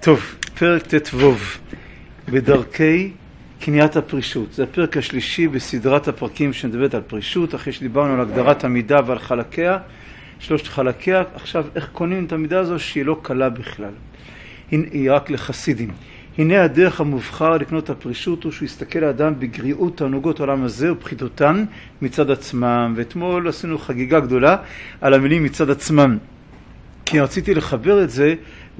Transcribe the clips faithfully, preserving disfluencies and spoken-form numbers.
טוב, פרק תתבוב, בדרכי קניית הפרישות. זה הפרק השלישי בסדרת הפרקים שמדברת על פרישות, אחרי שדיברנו על הגדרת המידה ועל חלקיה, שלושת חלקיה. עכשיו, איך קונים את המידה הזו שהיא לא קלה בכלל? היא רק לחסידים. הנה הדרך המובחר לקנות הפרישות הוא שהוא יסתכל לאדם בגריעות תענוגות העולם הזה ופחיתותן מצד עצמם. ואתמול עשינו חגיגה גדולה על המילים מצד עצמם, כי רציתי לחבר את זה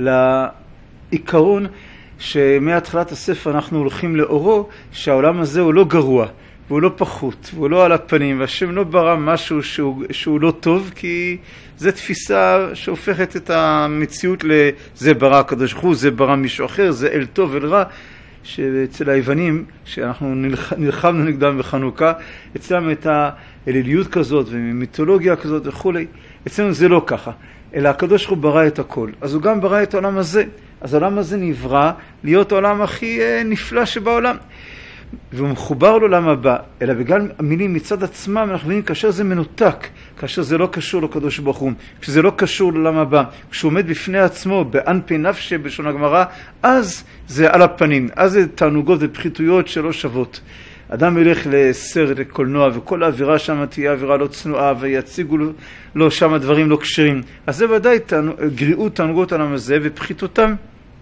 לעיקרון שמהתחלת הספר אנחנו הולכים לאורו, שהעולם הזה הוא לא גרוע והוא לא פחות והוא לא על הפנים, והשם לא ברא משהו שהוא, שהוא לא טוב, כי זו תפיסה שהופכת את המציאות לזה ברא הקדוש ברוך הוא, זה ברא מישהו אחר, זה אל טוב אל רע. שאצל היוונים, שאנחנו נלחמנו נגדם בחנוכה, אצלם את האליליות כזאת ומיתולוגיה כזאת וכו', אצלנו זה לא ככה, אלא הקדוש ברוך הוא ברא את הכל, אז הוא גם ברא את העולם הזה. אז העולם הזה נברא להיות העולם הכי נפלא שבעולם, והוא מחובר לעולם הבא, אלא בגלל המילים מצד עצמם אנחנו מבינים כאשר זה מנותק, כאשר זה לא קשור לקדוש ברוך הוא, כשזה לא קשור לעולם הבא, כשהוא עומד בפני עצמו באנפי נפשי בלשון הגמרא, אז זה על הפנים, אז זה תענוגות ופחיתויות שלא שוות. אדם ילך לסרט, לקולנוע, וכל האווירה שם תהיה אווירה לא צנועה, ויציגו לו שם דברים לא קשרים. אז זה ודאי גריעות תענוגות העולם הזה ופחיתותם.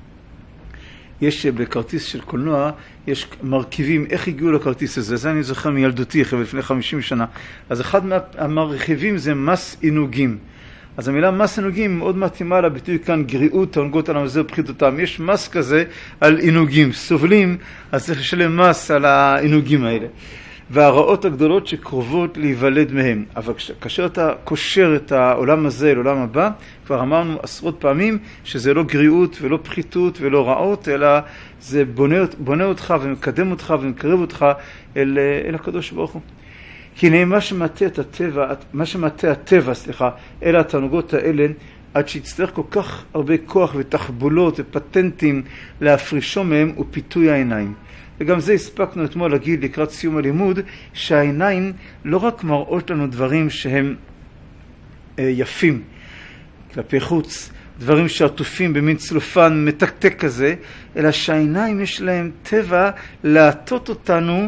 יש בכרטיס של קולנוע, יש מרכיבים, איך הגיעו לכרטיס הזה? זה אני זוכר מילדותי, לפני חמישים שנה. אז אחד מהמרכיבים זה מס עינוגים. אז המילה מס עינוגים מאוד מתאימה לביטוי כאן, גריעות תענוגות העולם הזה ופחיתותם. יש מס כזה על עינוגים, סובלים, אז צריך לשלם מס על העינוגים האלה. והרעות הגדולות שקרובות להיוולד מהם. אבל כאשר אתה קושר את העולם הזה לעולם הבא, כבר אמרנו עשרות פעמים שזה לא גריעות ולא פחיתות ולא רעות, אלא זה בונה, בונה אותך ומקדם אותך ומקרב אותך אל, אל הקדוש ברוך הוא. כי הנה מה שמטה את הטבע, מה שמטה הטבע, סליחה, אלה התענוגות האלה, עד שיצטרך כל כך הרבה כוח ותחבולות ופטנטים להפרישו מהם, הוא פיתוי העיניים. וגם זה הספקנו אתמול להגיד לקראת סיום הלימוד, שהעיניים לא רק מראות לנו דברים שהם אה, יפים כלפי חוץ, דברים שעטופים במין צלופן מתקתק כזה, אלא שהעיניים יש להם טבע להטות אותנו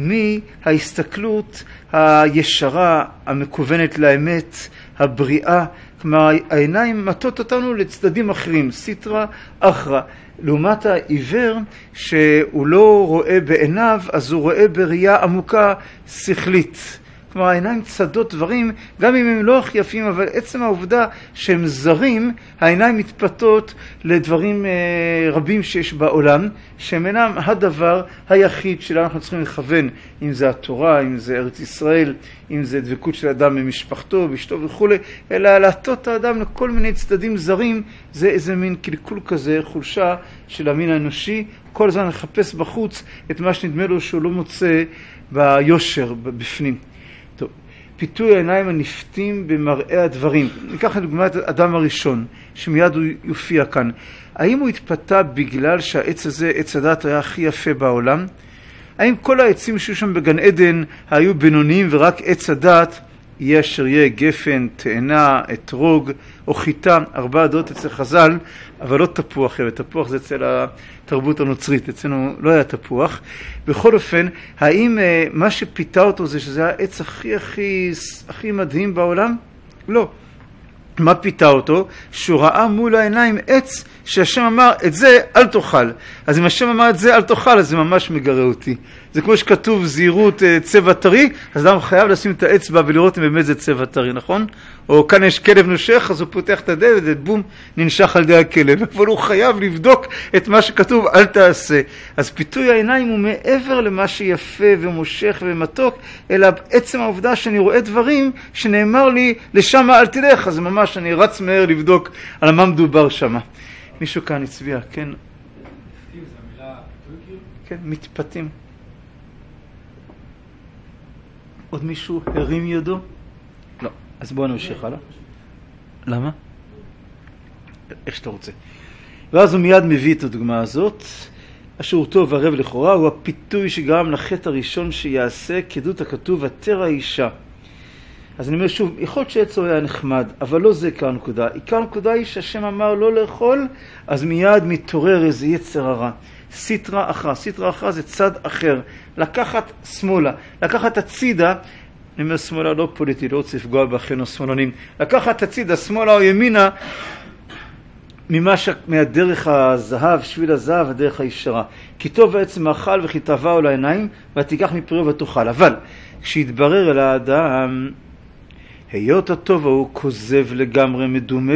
מההסתכלות הישרה, המכוונת לאמת, הבריאה. כלומר, העיניים מטות אותנו לצדדים אחרים, סיטרה אחרא. לעומת העיוור שהוא לא רואה בעיניו, אז הוא רואה בראייה עמוקה שכלית. כלומר, העיניים צדות דברים, גם אם הם לא הכי יפים, אבל עצם העובדה שהם זרים, העיניים מתפתות לדברים אה, רבים שיש בעולם, שהם אינם הדבר היחיד שלנו אנחנו צריכים לכוון, אם זה התורה, אם זה ארץ ישראל, אם זה דבקות של אדם במשפחתו, באשתו וכו', אלא להטות האדם לכל מיני צדדים זרים, זה איזה מין קלקול כזה, חולשה של המין האנושי, כל הזמן לחפש בחוץ את מה שנדמה לו שהוא לא מוצא ביושר, בפנים. טוב, פיתוי העיניים הנפתים במראה הדברים. ניקח לדוגמה את האדם הראשון, שמיד הוא יופיע כאן. האם הוא התפתה בגלל שהעץ הזה, עץ הדת, היה הכי יפה בעולם? האם כל העצים שהיו שם בגן עדן היו בינוניים ורק עץ הדת יהיה אשר יהיה גפן, תאנה, אתרוג או חיטה, ארבע דעות אצל חז"ל, אבל לא תפוח, תפוח זה אצל התרבות הנוצרית, אצלנו לא היה תפוח. בכל אופן, האם מה שפיתה אותו זה שזה העץ הכי הכי הכי מדהים בעולם? לא. מה פיתה אותו? שהוא ראה מול העיניים עץ שהשם אמר, את זה אל תאכל. אז אם השם אמר את זה אל תאכל, אז זה ממש מגרה אותי. זה כמו שכתוב זהירות צבע טרי, אז אדם חייב לשים את האצבע ולראות אם באמת זה צבע טרי, נכון? או כאן יש כלב נושך, אז הוא פותח את הדלת ובום, ננשך על ידי הכלב. אבל הוא חייב לבדוק את מה שכתוב, אל תעשה. אז פיתוי העיניים הוא מעבר למה שיפה ומושך ומתוק, אלא עצם העובדה שאני רואה דברים שנאמר לי, לשם אל תלך. אז ממש אני רץ מהר לבדוק על מה מדובר שם. מישהו כאן הצביע, כן? מתפתים, זה המילה פיתוי? כן, מתפתים. עוד מישהו הרים ידו? לא. אז בואו נמשיך הלאה. למה? איך שאתה רוצה. ואז הוא מיד מביא את הדוגמה הזאת. אשר הוא טוב וערב לכאורה, הוא הפיתוי שגרם לחטא הראשון שיעשה, כעדות הכתוב, ותרא האישה. אז אני אומר שוב, יכול להיות שעצור היה נחמד, אבל לא זה עיקר הנקודה. עיקר הנקודה היא שהשם אמר לא לאכול, אז מיד מתעורר איזה יצר הרע. סיטרה אחרא, סיטרה אחרא זה צד אחר. לקחת שמאלה, לקחת הצידה, אני אומר שמאלה לא פוליטי, לא רוצה לפגוע באחינו שמאלנים, לקחת הצידה, שמאלה או ימינה, ממש, מהדרך הזהב, שביל הזהב, הדרך הישרה. כי טוב העץ מאכל וכי תאווה על העיניים, ותיקח מפריו ותאכל. אבל כשיתברר אל האדם, היות הטוב הוא כוזב לגמרי מדומה,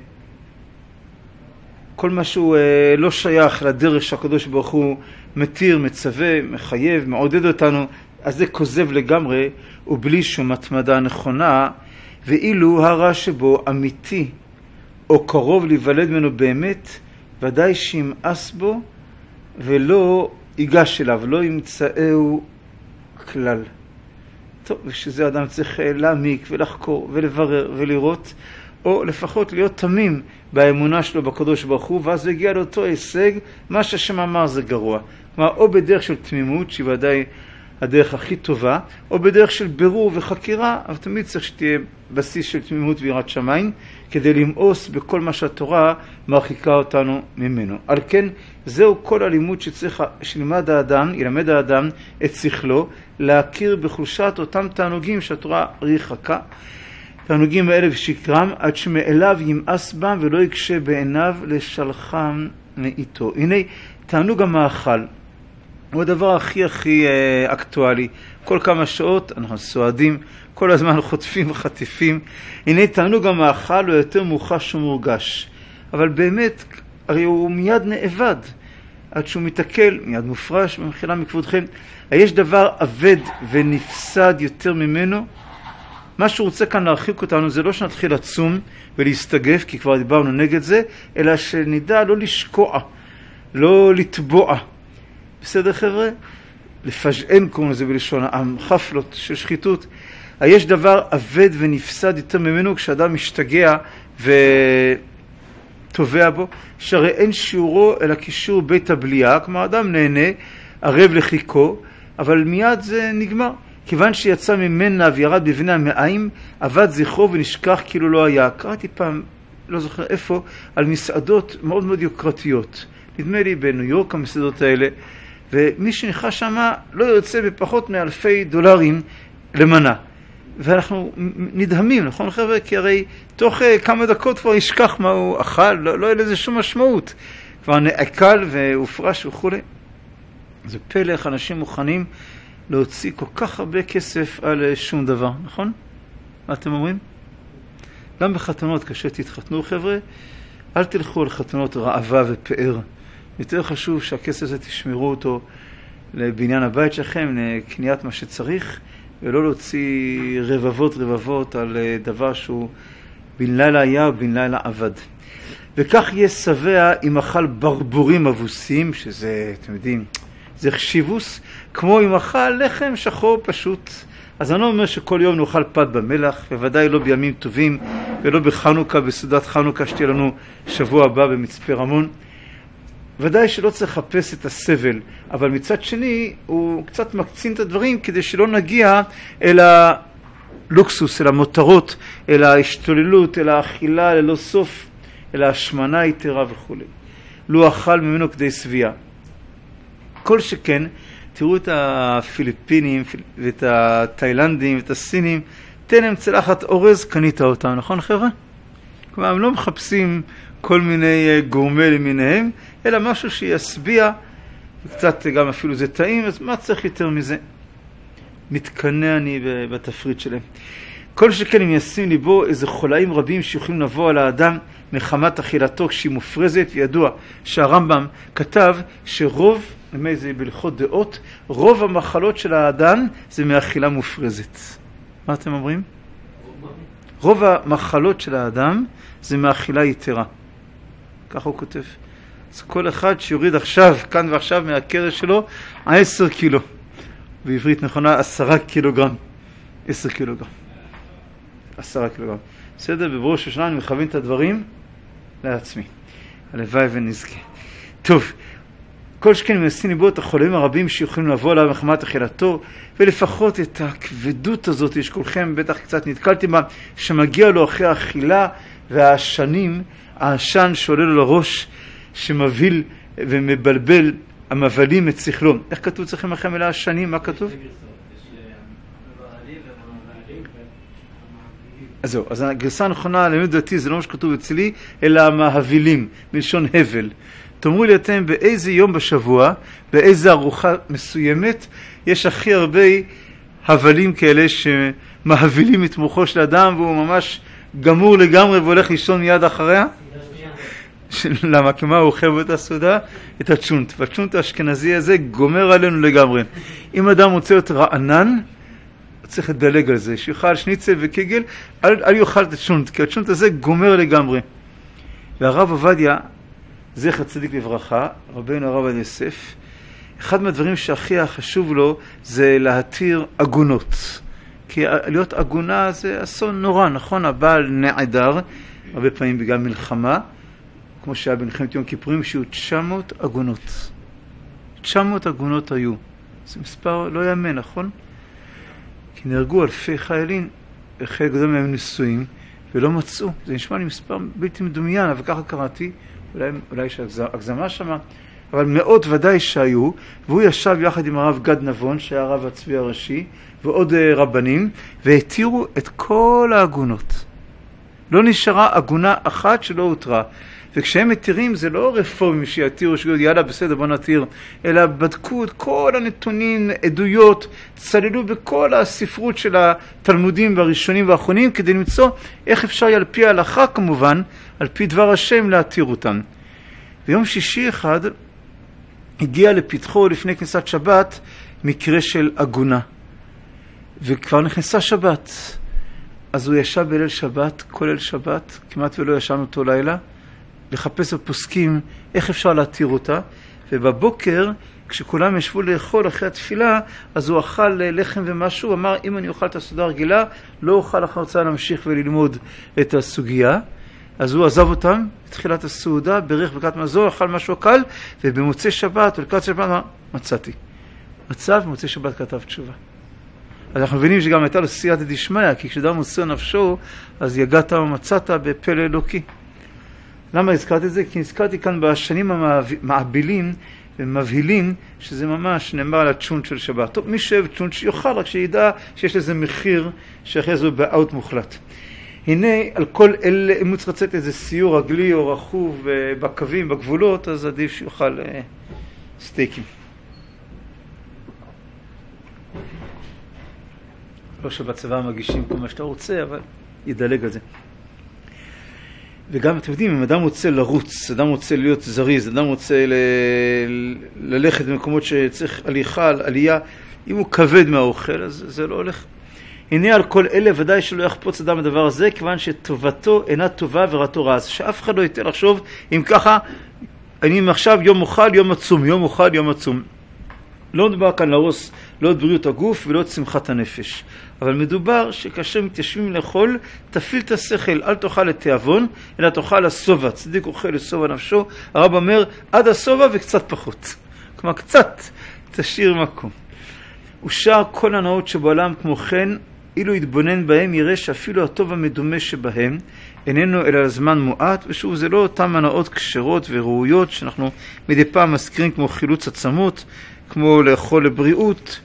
כל משהו אה, לא שייך לדרך שהקדוש ברוך הוא מתיר, מצווה, מחייב, מעודד אותנו, אז זה כוזב לגמרי, ובלי שום התמדה נכונה, ואילו הרע שבו אמיתי, או קרוב להיוולד ממנו באמת, ודאי שימאס בו, ולא ייגש אליו, לא ימצאהו כלל. טוב, ושזה אדם צריך להעמיק ולחקור ולברר ולראות, או לפחות להיות תמים באמונה שלו בקדוש ברוך הוא, ואז הוא הגיע לאותו הישג, מה שהשם אמר זה גרוע. כלומר, או בדרך של תמימות, שהיא ודאי הדרך הכי טובה, או בדרך של בירור וחקירה, אבל תמיד צריך שתהיה בסיס של תמימות ויראת שמיים, כדי למאוס בכל מה שהתורה מרחיקה אותנו ממנו. על כן, זהו כל הלימוד שצריך, שלמד האדם, ילמד האדם את שכלו, להכיר בחולשת אותם תענוגים שהתורה ריחקה, תענוגים האלה ושקרם, עד שמאליו ימאס בם ולא יקשה בעיניו לשלחם מאיתו. הנה, תענוג המאכל. הוא הדבר הכי הכי אה, אקטואלי. כל כמה שעות אנחנו סועדים, כל הזמן חוטפים וחטיפים. הנה תענוג המאכל הוא יותר מוחש ומורגש. אבל באמת, הרי הוא מיד נאבד. עד שהוא מתעכל, מיד מופרש, במחילה מכבודכם. יש דבר עבד ונפסד יותר ממנו. מה שהוא רוצה כאן להרחיק אותנו זה לא שנתחיל לצום ולהסתגף, כי כבר דיברנו נגד זה, אלא שנדע לא לשקוע, לא לטבוע. בסדר חבר'ה? לפג'ן קוראים לזה בלשון העם, חפלות של שחיתות. יש דבר עבד ונפסד יותר ממנו כשאדם משתגע וטובע בו, שהרי אין שיעורו אלא קישור בית הבליעה, כלומר אדם נהנה, ערב לחיכו, אבל מיד זה נגמר. כיוון שיצא ממנה וירד בבני המעיים, עבד זכרו ונשכח כאילו לא היה. קראתי פעם, לא זוכר איפה, על מסעדות מאוד מאוד יוקרתיות. נדמה לי בניו יורק המסעדות האלה, ומי שנכנס שמה לא יוצא בפחות מאלפי דולרים למנה. ואנחנו נדהמים, נכון חבר'ה? כי הרי תוך כמה דקות כבר ישכח מה הוא אכל, לא, לא יהיה לזה שום משמעות. כבר נעקל והופרש וכו'. זה פלא איך אנשים מוכנים להוציא כל כך הרבה כסף על שום דבר, נכון? מה אתם אומרים? גם בחתונות, כאשר תתחתנו חבר'ה, אל תלכו על חתונות רעבה ופאר. יותר חשוב שהכסף הזה תשמרו אותו לבניין הבית שלכם, לקניית מה שצריך, ולא להוציא רבבות רבבות על דבר שהוא בן לילה היה ובן לילה עבד. וכך יהיה שבע אם אכל ברבורים אבוסים, שזה, אתם יודעים, זה חשיבוס, כמו אם אכל לחם שחור פשוט. אז אני לא אומר שכל יום נאכל פת במלח, בוודאי לא בימים טובים, ולא בחנוכה, בסעודת חנוכה שתהיה לנו שבוע הבא במצפה רמון. ודאי שלא צריך לחפש את הסבל, אבל מצד שני הוא קצת מקצין את הדברים כדי שלא נגיע אל הלוקסוס, אל המותרות, אל ההשתוללות, אל האכילה ללא סוף, אל ההשמנה היתרה וכו'. לא אכל ממנו כדי סביעה. כל שכן, תראו את הפיליפינים ואת התאילנדים ואת הסינים, תן להם צלחת אורז, קנית אותם, נכון חבר'ה? כלומר, הם לא מחפשים כל מיני גורמה למיניהם, אלא משהו שיסביע, וקצת גם אפילו זה טעים, אז מה צריך יותר מזה? מתקנא אני בתפריט שלהם. כל שכן הם ישים ליבו איזה חולאים רבים שיכולים לבוא על האדם מחמת אכילתו כשהיא מופרזת, וידוע שהרמב"ם כתב שרוב, נדמה לי זה בהלכות דעות, רוב המחלות של האדם זה מאכילה מופרזת. מה אתם אומרים? רוב המחלות של האדם זה מאכילה יתרה. ככה הוא כותב. אז כל אחד שיוריד עכשיו, כאן ועכשיו מהקרש שלו, עשר קילו. בעברית נכונה, עשרה קילוגרם. עשר קילוגרם. עשרה קילוגרם. בסדר, בראש השנה אני מכוון את הדברים לעצמי. הלוואי ונזכה. טוב, כל שכן מנסים לבוא את החולים הרבים שיכולים לבוא עליו מחמת אכילתו, ולפחות את הכבדות הזאת, יש כולכם בטח קצת נתקלתם בה, שמגיע לו אחרי האכילה והעשנים, העשן שעולה לו לראש, שמבהיל ומבלבל, המבלים את שכלו. איך כתוב צריכים לכם אלה העשנים? מה כתוב? אז זהו, אז הגרסה הנכונה לעניות דעתי זה לא מה שכתוב אצלי, אלא המהבילים, מלשון הבל. תאמרו לי אתם באיזה יום בשבוע, באיזה ארוחה מסוימת, יש הכי הרבה הבלים כאלה שמהבילים את מוחו של אדם, והוא ממש גמור לגמרי והולך לישון מיד אחריה? למה? כי מה הוא אוכל באותה סעודה? את הצ'ונט. והצ'ונט האשכנזי הזה גומר עלינו לגמרי. אם אדם רוצה להיות רענן, צריך לדלג על זה, שיאכל שניצל וקיגל, אל, אל יאכל את הצ'ונט, כי הצ'ונט הזה גומר לגמרי. והרב עובדיה, זכר צדיק לברכה, רבנו הרב עובדיה יוסף, אחד מהדברים שהכי חשוב לו זה להתיר עגונות. כי להיות עגונה זה אסון נורא, נכון? הבעל נעדר, הרבה פעמים בגלל מלחמה, כמו שהיה במלחמת יום כיפורים, שהיו תשע מאות עגונות. תשע מאות עגונות היו. זה מספר לא יאמן, נכון? כי נהרגו אלפי חיילים, חלק גדול מהם נישואים, ולא מצאו. זה נשמע לי מספר בלתי מדומיין, אבל ככה קראתי, אולי, אולי יש הגזמה שמה, אבל מאות ודאי שהיו, והוא ישב יחד עם הרב גד נבון, שהיה הרב הצבי הראשי, ועוד רבנים, והתירו את כל העגונות. לא נשארה עגונה אחת שלא הותרה. וכשהם מתירים זה לא רפורמים שיתירו, שיגידו יאללה בסדר בוא נתיר, אלא בדקו את כל הנתונים, עדויות, צללו בכל הספרות של התלמודים והראשונים והאחרונים, כדי למצוא איך אפשר על פי ההלכה כמובן, על פי דבר השם להתיר אותם. ביום שישי אחד הגיע לפתחו לפני כניסת שבת מקרה של עגונה, וכבר נכנסה שבת. אז הוא ישב בליל שבת, כל ליל שבת, כמעט ולא ישן אותו לילה, לחפש בפוסקים איך אפשר להתיר אותה, ובבוקר כשכולם ישבו לאכול אחרי התפילה, אז הוא אכל לחם ומשהו, אמר אם אני אוכל את הסעודה הרגילה, לא אוכל אחר צהר להמשיך וללמוד את הסוגיה. אז הוא עזב אותם, התחילת הסעודה, ברך ברכת מזון, אכל משהו קל, ובמוצאי שבת, ולקראת שבת, מצאתי. מצא ומוצאי שבת כתב תשובה. אז אנחנו מבינים שגם הייתה לו סייעתא דשמיא, כי כשאדם מוסר נפשו, אז יגעת ומצאת בפלא אלוקי. למה הזכרתי את זה? כי הזכרתי כאן בשנים המעבילים ומבהילים, שזה ממש נאמר על הצ'ונט של שבת. טוב, מי שאוהב צ'ונט שיוכל, רק שידע שיש לזה מחיר שאחרי זה באוט מוחלט. הנה, על כל אלה, אם הוא צריך לצאת איזה סיור רגלי או רכוב בקווים, בגבולות, אז עדיף שיוכל אה, סטייקים. לא שבצבא מגישים כל מה שאתה רוצה, אבל ידלג על זה. וגם אתם יודעים, אם אדם רוצה לרוץ, אדם רוצה להיות זריז, אדם רוצה ל... ללכת במקומות שצריך הליכה, עלייה, אם הוא כבד מהאוכל, אז זה לא הולך. הנה על כל אלה ודאי שלא יחפוץ אדם הדבר הזה, כיוון שטובתו אינה טובה ורעתו רע. אז שאף אחד לא ייתן לחשוב, אם ככה, אני עכשיו יום אוכל, יום עצום, יום אוכל, יום עצום. לא מדובר כאן להרוס לא את בריאות הגוף ולא את שמחת הנפש. אבל מדובר שכאשר מתיישבים לאכול, תפיל את השכל, אל תאכל לתיאבון, אלא תאכל לסובה. צדיק אוכל לסובה נפשו. הרב אומר, עד הסובה וקצת פחות. כלומר, קצת תשאיר מקום. ושאר כל הנאות שבעולם כמו כן, אילו יתבונן בהם, יראה שאפילו הטוב המדומה שבהם, איננו אלא לזמן מועט, ושוב, זה לא אותם הנאות כשרות וראויות, שאנחנו מדי פעם מזכירים כמו חילוץ עצמות, כמו לאכול לבריאות,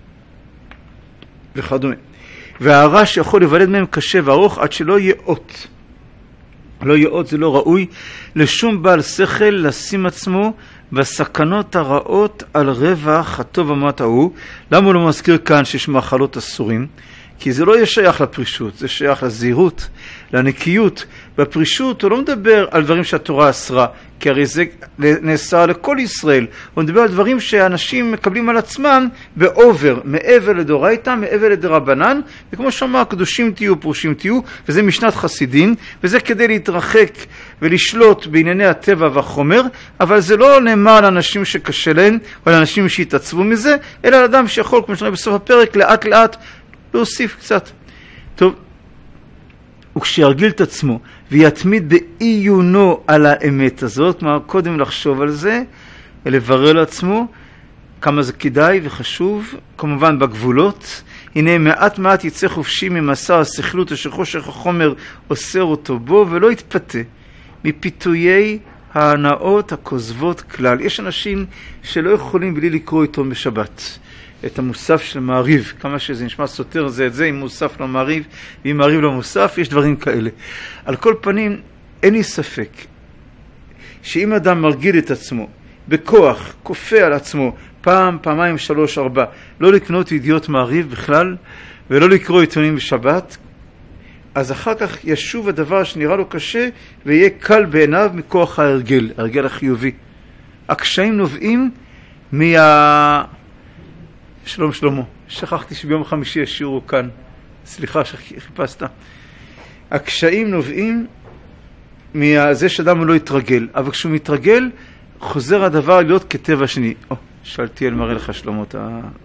וכדומה. והרע שיכול לבלד מהם קשה וארוך עד שלא יהיה אות. לא יהיה אות, זה לא ראוי לשום בעל שכל לשים עצמו בסכנות הרעות על רווח הטוב המועט ההוא. למה הוא לא מזכיר כאן שיש מאכלות אסורים? כי זה לא יהיה שייך לפרישות, זה שייך לזהירות, לנקיות. בפרישות הוא לא מדבר על דברים שהתורה אסרה, כי הרי זה נאסר לכל ישראל. הוא מדבר על דברים שאנשים מקבלים על עצמם באובר, מעבר לדורייתא, מעבר לדרבנן, וכמו שאמר, קדושים תהיו, פרושים תהיו, וזה משנת חסידין, וזה כדי להתרחק ולשלוט בענייני הטבע והחומר, אבל זה לא נאמר לאנשים שקשה להם, או לאנשים שהתעצבו מזה, אלא לאדם שיכול, כמו שנראה בסוף הפרק, לאט לאט להוסיף קצת. טוב, וכשירגיל את עצמו ויתמיד בעיונו על האמת הזאת, כלומר קודם לחשוב על זה, לברר לעצמו כמה זה כדאי וחשוב, כמובן בגבולות. הנה מעט מעט יצא חופשי ממסע השכלות אשר חושך החומר אוסר אותו בו, ולא יתפתה מפיתויי ההנאות הכוזבות כלל. יש אנשים שלא יכולים בלי לקרוא איתו בשבת את המוסף של מעריב, כמה שזה נשמע סותר זה את זה, אם מוסף לא מעריב ואם מעריב לא מוסף, יש דברים כאלה. על כל פנים, אין לי ספק שאם אדם מרגיל את עצמו בכוח, כופה על עצמו פעם, פעמיים, שלוש, ארבע, לא לקנות ידיעות מעריב בכלל ולא לקרוא עיתונים בשבת, אז אחר כך ישוב הדבר שנראה לו קשה ויהיה קל בעיניו מכוח ההרגל, ההרגל החיובי. הקשיים נובעים מה... שלום שלמה, שכחתי שביום חמישי השיעור כאן, סליחה שחיפשת. הקשיים נובעים מזה שאדם הוא לא יתרגל, אבל כשהוא מתרגל חוזר הדבר להיות כטבע שני. או, שאלתי אל מראה לך שלמות.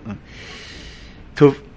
טוב.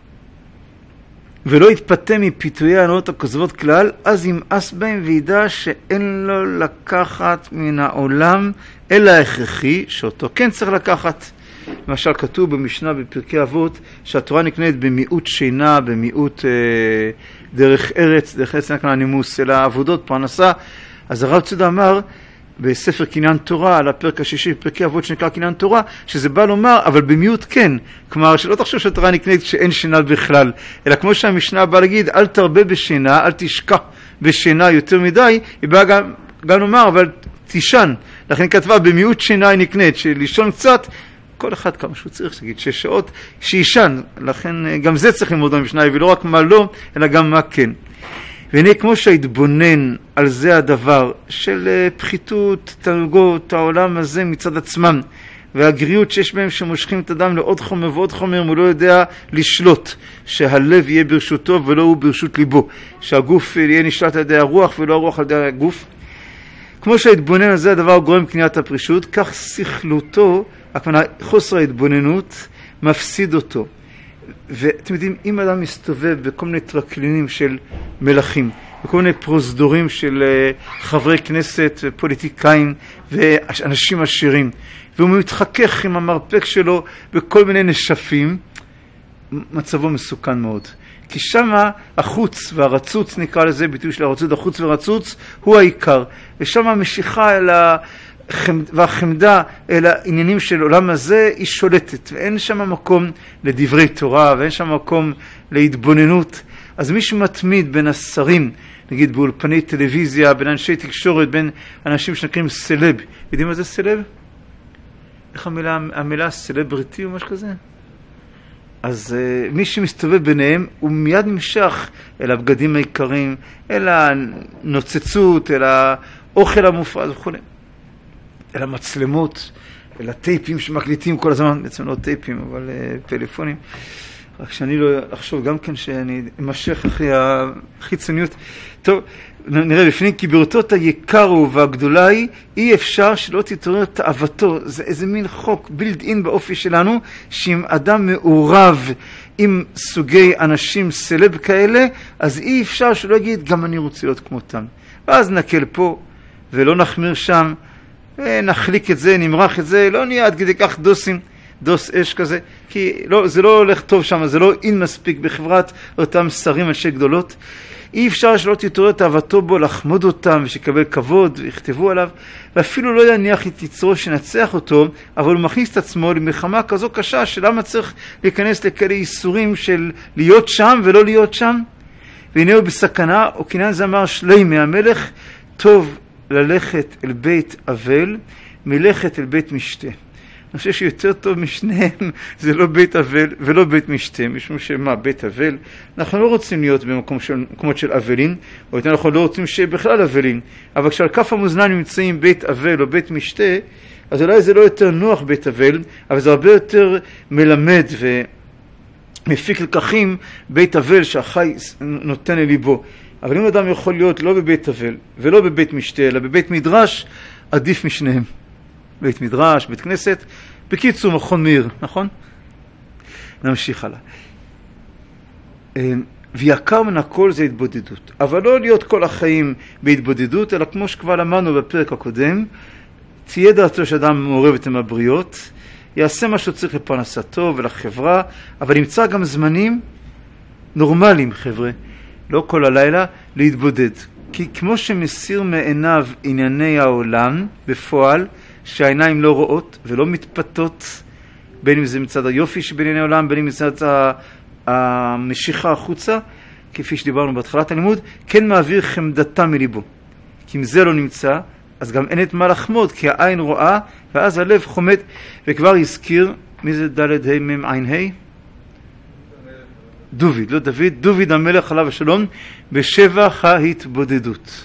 ולא יתפתה מפיתויי ההנאות הכוזבות כלל, אז ימאס בהם וידע שאין לו לקחת מן העולם אלא ההכרחי, שאותו כן צריך לקחת. למשל כתוב במשנה בפרקי אבות שהתורה נקנית במיעוט שינה, במיעוט אה, דרך ארץ, דרך ארץ נקנה נימוס, אלא עבודות, פרנסה. אז הרב צודה אמר בספר קניין תורה, על הפרק השישי, פרקי אבות שנקרא קניין תורה, שזה בא לומר, אבל במיעוט כן. כלומר, שלא תחשוב שהתורה נקנית שאין שינה בכלל, אלא כמו שהמשנה בא להגיד, אל תרבה בשינה, אל תשקע בשינה יותר מדי, היא באה גם, גם לומר, אבל תישן. לכן כתבה, במיעוט שינה היא נקנית, שלישון קצת, כל אחד כמה שהוא צריך, שגיד, שש שעות, שישן. לכן גם זה צריך ללמוד במשנה, ולא רק מה לא, אלא גם מה כן. והנה כמו שהתבונן על זה הדבר של פחיתות, תנוגות, העולם הזה מצד עצמם, והגריות שיש בהם שמושכים את אדם לעוד חומר ועוד חומר, הוא לא יודע לשלוט, שהלב יהיה ברשותו ולא הוא ברשות ליבו, שהגוף יהיה נשלט על ידי הרוח ולא הרוח על ידי הגוף. כמו שהתבונן על זה הדבר גורם קניית הפרישות, כך שכלותו, הכוונה חוסר ההתבוננות, מפסיד אותו. ואתם יודעים, אם אדם מסתובב בכל מיני טרקלינים של מלכים, בכל מיני פרוזדורים של חברי כנסת ופוליטיקאים ואנשים עשירים, והוא מתחכך עם המרפק שלו בכל מיני נשפים, מצבו מסוכן מאוד. כי שם החוץ והרצוץ, נקרא לזה ביטוי של הרצוץ, החוץ והרצוץ הוא העיקר. ושם המשיכה אל ה... והחמדה אל העניינים של עולם הזה היא שולטת, ואין שם מקום לדברי תורה, ואין שם מקום להתבוננות. אז מי שמתמיד בין השרים, נגיד באולפני טלוויזיה, בין אנשי תקשורת, בין אנשים שנקראים סלב, יודעים מה זה סלב? איך המילה, המילה סלבריטי או משהו כזה? אז uh, מי שמסתובב ביניהם הוא מיד נמשך אל הבגדים העיקריים, אל הנוצצות, אל האוכל המופרז וכו'. אל המצלמות, אל הטייפים שמקליטים כל הזמן, בעצם לא טייפים, אבל uh, פלאפונים. רק שאני לא אחשוב גם כן שאני אמשך אחרי החיצוניות. טוב, נראה בפנים, כי ברטות היקר הוא והגדולה היא, אי אפשר שלא תתעורר תאוותו. זה איזה מין חוק בילד אין באופי שלנו, שאם אדם מעורב עם סוגי אנשים סלב כאלה, אז אי אפשר שלא יגיד, גם אני רוצה להיות כמותם. ואז נקל פה ולא נחמיר שם, נחליק את זה, נמרח את זה, לא נהיה עד כדי כך דוסים, דוס אש כזה, כי לא, זה לא הולך טוב שם, זה לא אין מספיק בחברת אותם שרים אנשי גדולות. אי אפשר שלא תתעורר תאוותו בו, לחמוד אותם ושיקבל כבוד ויכתבו עליו, ואפילו לא יניח את יצרו שנצח אותו, אבל הוא מכניס את עצמו למלחמה כזו קשה, שלמה צריך להיכנס לכאלה איסורים של להיות שם ולא להיות שם. והנה הוא בסכנה, או קינן זמר שלימי המלך, טוב ללכת אל בית אבל, מלכת אל בית משתה. אני חושב שיותר טוב משניהם זה לא בית אבל ולא בית משתה, משום שמה, בית אבל, אנחנו לא רוצים להיות במקומות של, של אבלים, או יותר אנחנו לא רוצים שבכלל אבלים, אבל כשעל כף המאזניים נמצאים בית אבל או בית משתה, אז אולי זה לא יותר נוח בית אבל, אבל זה הרבה יותר מלמד ומפיק לקחים בית אבל שהחי נותן לליבו. אבל אם אדם יכול להיות לא בבית אבל ולא בבית משתה, אלא בבית מדרש, עדיף משניהם. בית מדרש, בית כנסת, בקיצור מכון מאיר, נכון? נמשיך הלאה. ויקר מן הכל זה התבודדות, אבל לא להיות כל החיים בהתבודדות, אלא כמו שכבר למדנו בפרק הקודם, תהיה דעתו שאדם מעורבת עם הבריות, יעשה מה שהוא צריך לפרנסתו ולחברה, אבל ימצא גם זמנים נורמליים, חבר'ה, לא כל הלילה, להתבודד. כי כמו שמסיר מעיניו ענייני העולם בפועל, שהעיניים לא רואות ולא מתפתות, בין אם זה מצד היופי שבענייני העולם, בין אם מצד המשיכה החוצה, כפי שדיברנו בהתחלת הלימוד, כן מעביר חמדתה מליבו. כי אם זה לא נמצא, אז גם אין את מה לחמוד, כי העין רואה, ואז הלב חומד, וכבר הזכיר, מי זה ד' ה' מ' עין ה'? דוד, לא דוד, דוד המלך עליו השלום, בשבח ההתבודדות.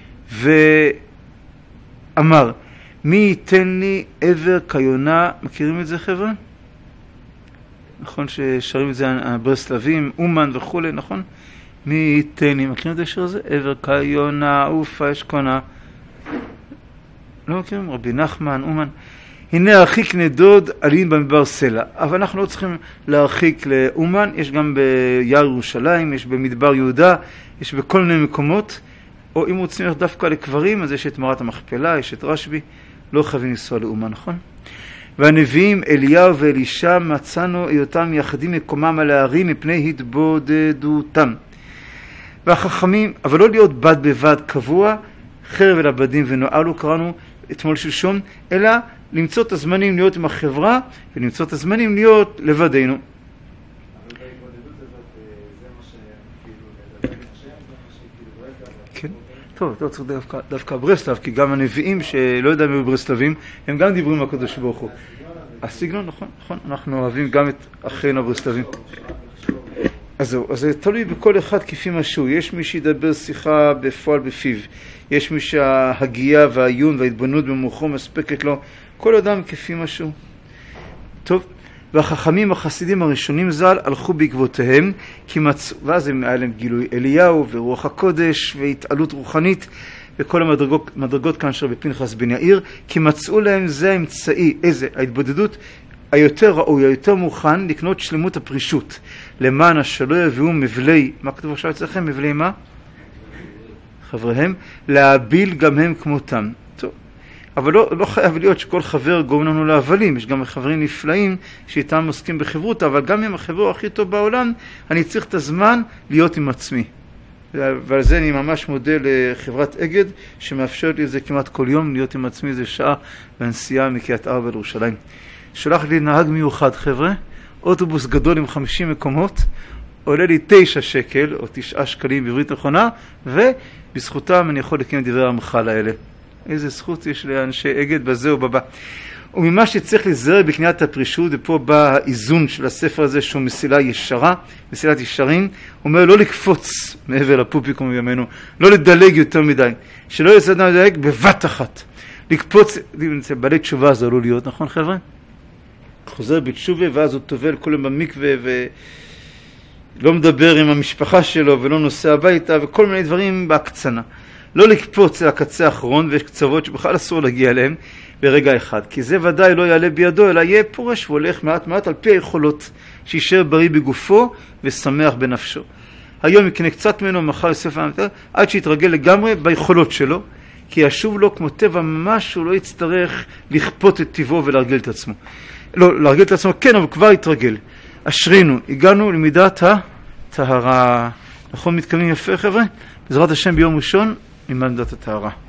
ואמר, מי ייתן לי עבר כיונה, מכירים את זה חבר'ה? נכון ששרים את זה הברסלבים, אומן וכו', נכון? מי ייתן לי, מכירים את השיר הזה? עבר כיונה, אופה, אשכונה. לא מכירים? רבי נחמן, אומן. הנה הרחיק נדוד עלין במדבר סלע. אבל אנחנו לא צריכים להרחיק לאומן, יש גם ביער ירושלים, יש במדבר יהודה, יש בכל מיני מקומות, או אם רוצים ללכת דווקא לקברים, אז יש את מערת המכפלה, יש את רשב"י, לא חייבים לנסוע לאומן, נכון? והנביאים אליהו ואלישע מצאנו היותם יחדים מקומם על הערים מפני התבודדותם. והחכמים, אבל לא להיות בד בבד קבוע, חרב אל עבדים ונועלו, קראנו אתמול שלשום, אלא למצוא את הזמנים להיות עם החברה, ולמצוא את הזמנים להיות לבדנו. אבל בהתמודדות הזאת, זה מה שכאילו לדבר עם השם, זה מה שכאילו ברסלב. כן, טוב, אתה צריך דווקא, דווקא ברסלב, כי גם הנביאים שלא יודעים מי ברסלבים, הם גם דיברו עם הקדוש ברוך הוא. הסגנון, נכון, נכון, אנחנו אוהבים גם את אחינו הברסלבים. אז זהו, אז זה תלוי בכל אחד כפי משהו. יש מי שידבר שיחה בפועל בפיו, יש מי שההגייה והעיון וההתבוננות במוחו מספקת לו, כל אדם כפי משהו. טוב, והחכמים החסידים הראשונים ז"ל הלכו בעקבותיהם, כי מצאו, ואז הם היה להם גילוי אליהו ורוח הקודש והתעלות רוחנית, וכל המדרגות מדרגות כאן של בפנחס בן יאיר, כי מצאו להם זה האמצעי, איזה? ההתבודדות היותר ראוי, היותר מוכן לקנות שלמות הפרישות, למען שלא יביאו מבלי, מה כתוב עכשיו אצלכם? מבלי מה? חבריהם, להביל גם הם כמותם. טוב, אבל לא, לא חייב להיות שכל חבר גורם לנו להבלים, יש גם חברים נפלאים שאיתם עוסקים בחברות, אבל גם עם החבר הכי טוב בעולם, אני צריך את הזמן להיות עם עצמי. ועל זה אני ממש מודה לחברת אגד, שמאפשרת לי את זה כמעט כל יום, להיות עם עצמי איזה שעה בנסיעה מקריית ארבע לירושלים. שולח לי נהג מיוחד, חבר'ה, אוטובוס גדול עם חמישים מקומות, עולה לי תשע שקל או תשעה שקלים בעברית נכונה, ובזכותם אני יכול לקיים דברי המחל האלה. איזה זכות יש לאנשי אגד בזה או בבא. וממה שצריך להיזהר בקניית הפרישות, ופה בא האיזון של הספר הזה שהוא מסילה ישרה, מסילת ישרים, הוא אומר לא לקפוץ מעבר לפופיקום בימינו, לא לדלג יותר מדי, שלא יצא אדם לדלג בבת אחת. לקפוץ, בעלי תשובה זה עלול להיות, נכון חבר'ה? חוזר בתשובה ואז הוא טובל כולם במקווה ולא מדבר עם המשפחה שלו ולא נוסע הביתה וכל מיני דברים בהקצנה. לא לקפוץ לקצה האחרון, ויש קצוות שבכלל אסור להגיע אליהם ברגע אחד, כי זה ודאי לא יעלה בידו, אלא יהיה פורש והולך מעט מעט על פי היכולות, שישאר בריא בגופו ושמח בנפשו. היום יקנה קצת ממנו, מחר יוסף המתר, עד שיתרגל לגמרי ביכולות שלו, כי ישוב לו כמו טבע ממש, הוא לא יצטרך לכפות את טבעו ולהרגיל את עצמו. לא, להרגיל את עצמו, כן, אבל כבר יתרגל. אשרינו, הגענו למידת הטהרה. נכון, מתכוונים יפה חבר'ה? בעזרת השם ביום ראשון, נלמד מידת הטהרה.